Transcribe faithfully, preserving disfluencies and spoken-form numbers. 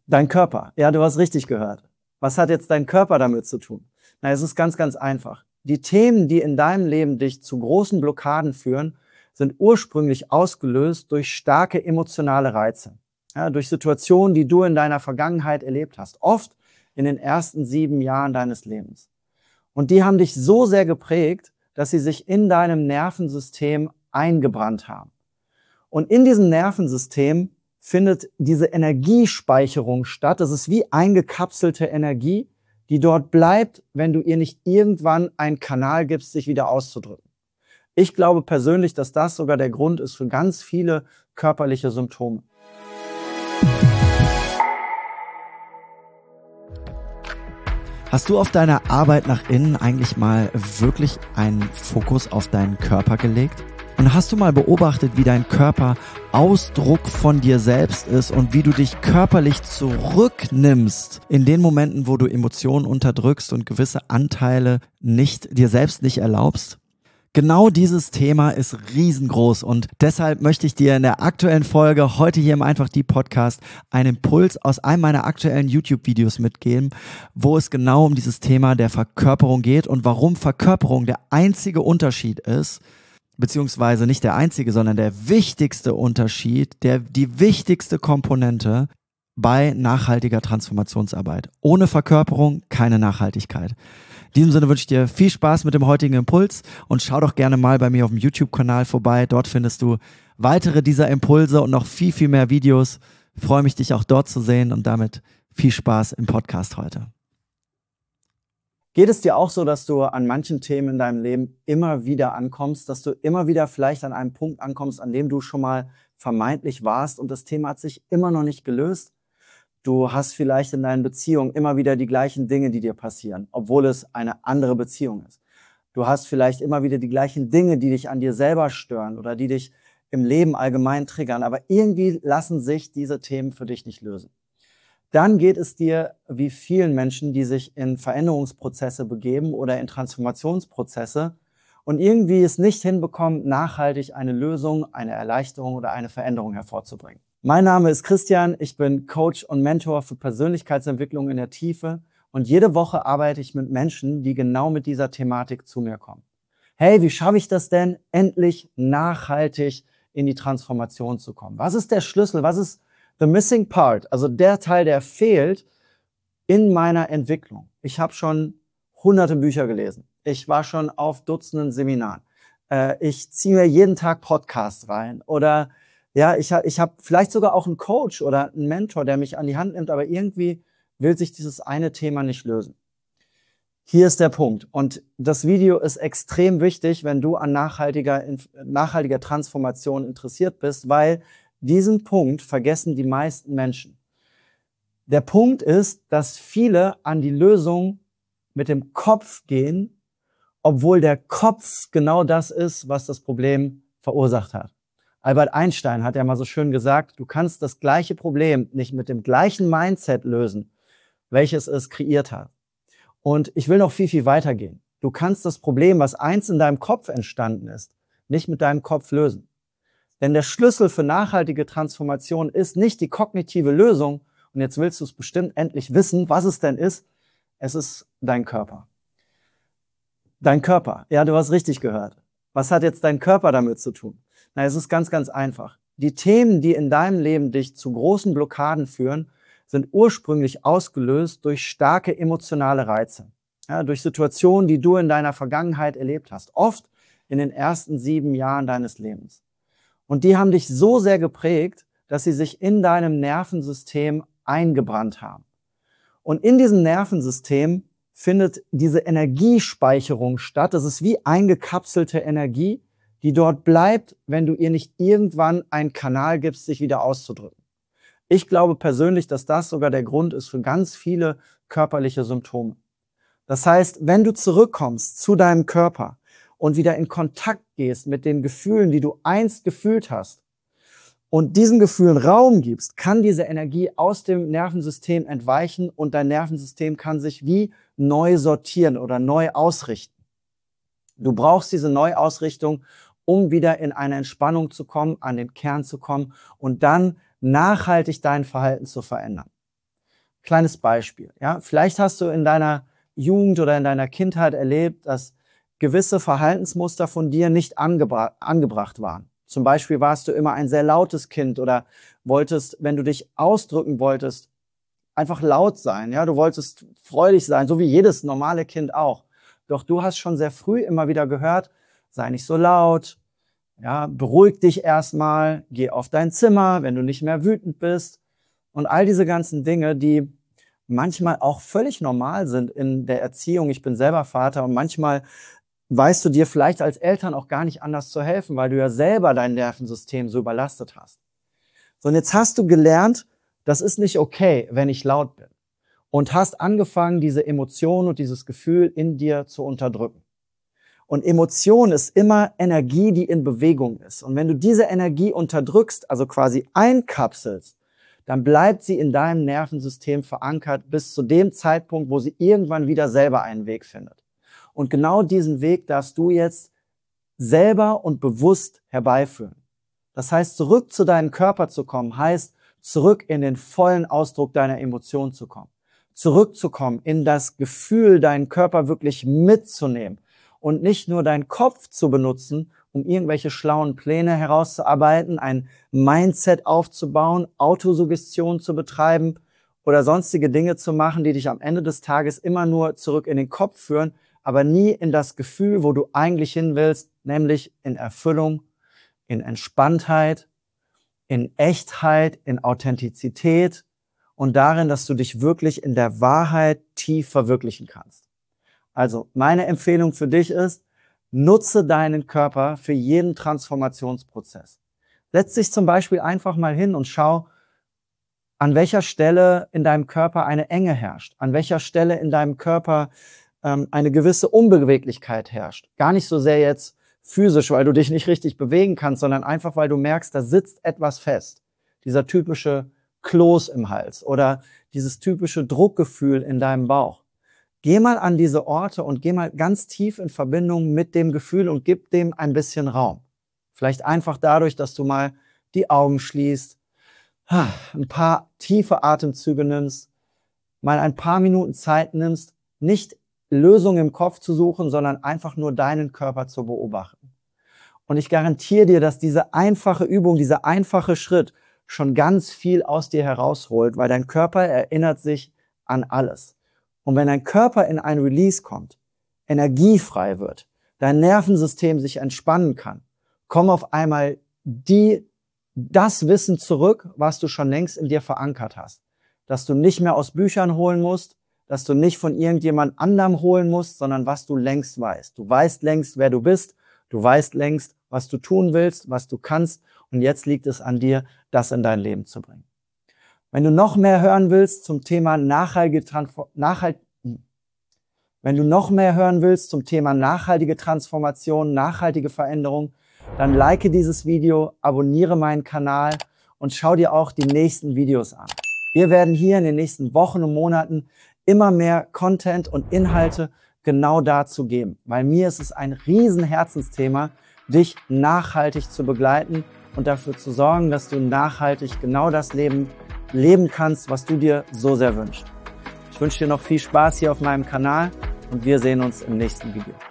Dein Körper. Ja, du hast richtig gehört. Was hat jetzt dein Körper damit zu tun? Na, es ist ganz, ganz einfach. Die Themen, die in deinem Leben dich zu großen Blockaden führen, sind ursprünglich ausgelöst durch starke emotionale Reize. Ja, durch Situationen, die du in deiner Vergangenheit erlebt hast. Oft in den ersten sieben Jahren deines Lebens. Und die haben dich so sehr geprägt, dass sie sich in deinem Nervensystem eingebrannt haben. Und in diesem Nervensystem findet diese Energiespeicherung statt. Das ist wie eingekapselte Energie, die dort bleibt, wenn du ihr nicht irgendwann einen Kanal gibst, sich wieder auszudrücken. Ich glaube persönlich, dass das sogar der Grund ist für ganz viele körperliche Symptome. Hast du auf deiner Arbeit nach innen eigentlich mal wirklich einen Fokus auf deinen Körper gelegt? Und hast du mal beobachtet, wie dein Körper Ausdruck von dir selbst ist und wie du dich körperlich zurücknimmst in den Momenten, wo du Emotionen unterdrückst und gewisse Anteile nicht, dir selbst nicht erlaubst? Genau dieses Thema ist riesengroß und deshalb möchte ich dir in der aktuellen Folge heute hier im Einfach die Podcast einen Impuls aus einem meiner aktuellen YouTube-Videos mitgeben, wo es genau um dieses Thema der Verkörperung geht und warum Verkörperung der einzige Unterschied ist, beziehungsweise nicht der einzige, sondern der wichtigste Unterschied, der, die wichtigste Komponente bei nachhaltiger Transformationsarbeit. Ohne Verkörperung keine Nachhaltigkeit. In diesem Sinne wünsche ich dir viel Spaß mit dem heutigen Impuls und schau doch gerne mal bei mir auf dem YouTube-Kanal vorbei. Dort findest du weitere dieser Impulse und noch viel, viel mehr Videos. Ich freue mich, dich auch dort zu sehen und damit viel Spaß im Podcast heute. Geht es dir auch so, dass du an manchen Themen in deinem Leben immer wieder ankommst, dass du immer wieder vielleicht an einem Punkt ankommst, an dem du schon mal vermeintlich warst und das Thema hat sich immer noch nicht gelöst? Du hast vielleicht in deinen Beziehungen immer wieder die gleichen Dinge, die dir passieren, obwohl es eine andere Beziehung ist. Du hast vielleicht immer wieder die gleichen Dinge, die dich an dir selber stören oder die dich im Leben allgemein triggern, aber irgendwie lassen sich diese Themen für dich nicht lösen. Dann geht es dir wie vielen Menschen, die sich in Veränderungsprozesse begeben oder in Transformationsprozesse und irgendwie es nicht hinbekommen, nachhaltig eine Lösung, eine Erleichterung oder eine Veränderung hervorzubringen. Mein Name ist Christian, ich bin Coach und Mentor für Persönlichkeitsentwicklung in der Tiefe und jede Woche arbeite ich mit Menschen, die genau mit dieser Thematik zu mir kommen. Hey, wie schaffe ich das denn, endlich nachhaltig in die Transformation zu kommen? Was ist der Schlüssel? Was ist the missing part? Also der Teil, der fehlt in meiner Entwicklung. Ich habe schon hunderte Bücher gelesen. Ich war schon auf Dutzenden Seminaren. Äh, ich ziehe mir jeden Tag Podcasts rein oder ja, ich habe ich hab vielleicht sogar auch einen Coach oder einen Mentor, der mich an die Hand nimmt, aber irgendwie will sich dieses eine Thema nicht lösen. Hier ist der Punkt. Und das Video ist extrem wichtig, wenn du an nachhaltiger, nachhaltiger Transformation interessiert bist, weil diesen Punkt vergessen die meisten Menschen. Der Punkt ist, dass viele an die Lösung mit dem Kopf gehen, obwohl der Kopf genau das ist, was das Problem verursacht hat. Albert Einstein hat ja mal so schön gesagt, du kannst das gleiche Problem nicht mit dem gleichen Mindset lösen, welches es kreiert hat. Und ich will noch viel, viel weiter gehen. Du kannst das Problem, was einst in deinem Kopf entstanden ist, nicht mit deinem Kopf lösen. Denn der Schlüssel für nachhaltige Transformation ist nicht die kognitive Lösung. Und jetzt willst du es bestimmt endlich wissen, was es denn ist. Es ist dein Körper. Dein Körper. Ja, du hast richtig gehört. Was hat jetzt dein Körper damit zu tun? Na, es ist ganz, ganz einfach. Die Themen, die in deinem Leben dich zu großen Blockaden führen, sind ursprünglich ausgelöst durch starke emotionale Reize. Ja, durch Situationen, die du in deiner Vergangenheit erlebt hast. Oft in den ersten sieben Jahren deines Lebens. Und die haben dich so sehr geprägt, dass sie sich in deinem Nervensystem eingebrannt haben. Und in diesem Nervensystem findet diese Energiespeicherung statt. Das ist wie eingekapselte Energie, die dort bleibt, wenn du ihr nicht irgendwann einen Kanal gibst, sich wieder auszudrücken. Ich glaube persönlich, dass das sogar der Grund ist für ganz viele körperliche Symptome. Das heißt, wenn du zurückkommst zu deinem Körper und wieder in Kontakt gehst mit den Gefühlen, die du einst gefühlt hast und diesen Gefühlen Raum gibst, kann diese Energie aus dem Nervensystem entweichen und dein Nervensystem kann sich wie neu sortieren oder neu ausrichten. Du brauchst diese Neuausrichtung, um wieder in eine Entspannung zu kommen, an den Kern zu kommen und dann nachhaltig dein Verhalten zu verändern. Kleines Beispiel. Ja? Vielleicht hast du in deiner Jugend oder in deiner Kindheit erlebt, dass gewisse Verhaltensmuster von dir nicht angebra- angebracht waren. Zum Beispiel warst du immer ein sehr lautes Kind oder wolltest, wenn du dich ausdrücken wolltest, einfach laut sein. Ja? Du wolltest freudig sein, so wie jedes normale Kind auch. Doch du hast schon sehr früh immer wieder gehört, sei nicht so laut, ja, beruhig dich erstmal, geh auf dein Zimmer, wenn du nicht mehr wütend bist. Und all diese ganzen Dinge, die manchmal auch völlig normal sind in der Erziehung. Ich bin selber Vater und manchmal weißt du dir vielleicht als Eltern auch gar nicht anders zu helfen, weil du ja selber dein Nervensystem so überlastet hast. So, und jetzt hast du gelernt, das ist nicht okay, wenn ich laut bin. Und hast angefangen, diese Emotion und dieses Gefühl in dir zu unterdrücken. Und Emotion ist immer Energie, die in Bewegung ist. Und wenn du diese Energie unterdrückst, also quasi einkapselst, dann bleibt sie in deinem Nervensystem verankert bis zu dem Zeitpunkt, wo sie irgendwann wieder selber einen Weg findet. Und genau diesen Weg darfst du jetzt selber und bewusst herbeiführen. Das heißt, zurück zu deinem Körper zu kommen, heißt, zurück in den vollen Ausdruck deiner Emotionen zu kommen. Zurückzukommen in das Gefühl, deinen Körper wirklich mitzunehmen und nicht nur deinen Kopf zu benutzen, um irgendwelche schlauen Pläne herauszuarbeiten, ein Mindset aufzubauen, Autosuggestion zu betreiben oder sonstige Dinge zu machen, die dich am Ende des Tages immer nur zurück in den Kopf führen, aber nie in das Gefühl, wo du eigentlich hin willst, nämlich in Erfüllung, in Entspanntheit, in Echtheit, in Authentizität und darin, dass du dich wirklich in der Wahrheit tief verwirklichen kannst. Also meine Empfehlung für dich ist, nutze deinen Körper für jeden Transformationsprozess. Setz dich zum Beispiel einfach mal hin und schau, an welcher Stelle in deinem Körper eine Enge herrscht, an welcher Stelle in deinem Körper ähm, eine gewisse Unbeweglichkeit herrscht. Gar nicht so sehr jetzt physisch, weil du dich nicht richtig bewegen kannst, sondern einfach, weil du merkst, da sitzt etwas fest. Dieser typische Kloß im Hals oder dieses typische Druckgefühl in deinem Bauch. Geh mal an diese Orte und geh mal ganz tief in Verbindung mit dem Gefühl und gib dem ein bisschen Raum. Vielleicht einfach dadurch, dass du mal die Augen schließt, ein paar tiefe Atemzüge nimmst, mal ein paar Minuten Zeit nimmst, nicht Lösungen im Kopf zu suchen, sondern einfach nur deinen Körper zu beobachten. Und ich garantiere dir, dass diese einfache Übung, dieser einfache Schritt schon ganz viel aus dir herausholt, weil dein Körper erinnert sich an alles. Und wenn dein Körper in ein Release kommt, energiefrei wird, dein Nervensystem sich entspannen kann, kommen auf einmal die, das Wissen zurück, was du schon längst in dir verankert hast. Dass du nicht mehr aus Büchern holen musst, dass du nicht von irgendjemand anderem holen musst, sondern was du längst weißt. Du weißt längst, wer du bist, du weißt längst, was du tun willst, was du kannst und jetzt liegt es an dir, das in dein Leben zu bringen. Wenn du noch mehr hören willst zum Thema nachhaltige Transform- Nachhalt- Wenn du noch mehr hören willst zum Thema nachhaltige Transformation, nachhaltige Veränderung, dann like dieses Video, abonniere meinen Kanal und schau dir auch die nächsten Videos an. Wir werden hier in den nächsten Wochen und Monaten immer mehr Content und Inhalte genau dazu geben, weil mir ist es ein riesen Herzensthema, dich nachhaltig zu begleiten und dafür zu sorgen, dass du nachhaltig genau das Leben leben kannst, was du dir so sehr wünschst. Ich wünsche dir noch viel Spaß hier auf meinem Kanal und wir sehen uns im nächsten Video.